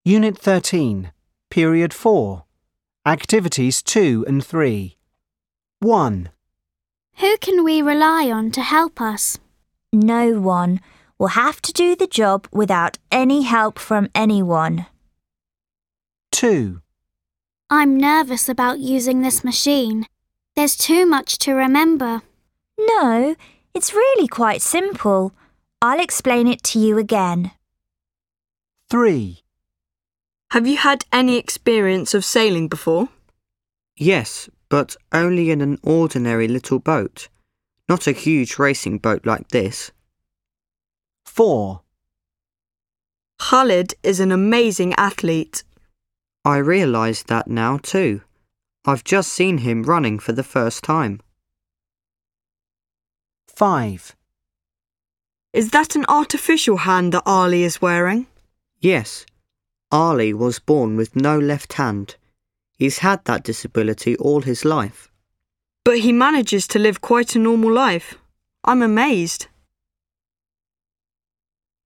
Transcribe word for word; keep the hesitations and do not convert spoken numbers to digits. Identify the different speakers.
Speaker 1: Unit thirteen, Period four, Activities two and three. one.
Speaker 2: Who can we rely on to help us?
Speaker 3: No one. We'll have to do the job without any help from anyone.
Speaker 1: two.
Speaker 2: I'm nervous about using this machine. There's too much to remember.
Speaker 3: No, it's really quite simple. I'll explain it to you again.
Speaker 1: three.
Speaker 4: Have you had any experience of sailing before?
Speaker 5: Yes, but only in an ordinary little boat, not a huge racing boat like this.
Speaker 1: four.
Speaker 4: Khalid is an amazing athlete.
Speaker 5: I realise that now too. I've just seen him running for the first time.
Speaker 1: five.
Speaker 4: Is that an artificial hand that Ali is wearing?
Speaker 5: Yes, Ali was born with no left hand. He's had that disability all his life.
Speaker 4: But he manages to live quite a normal life. I'm amazed.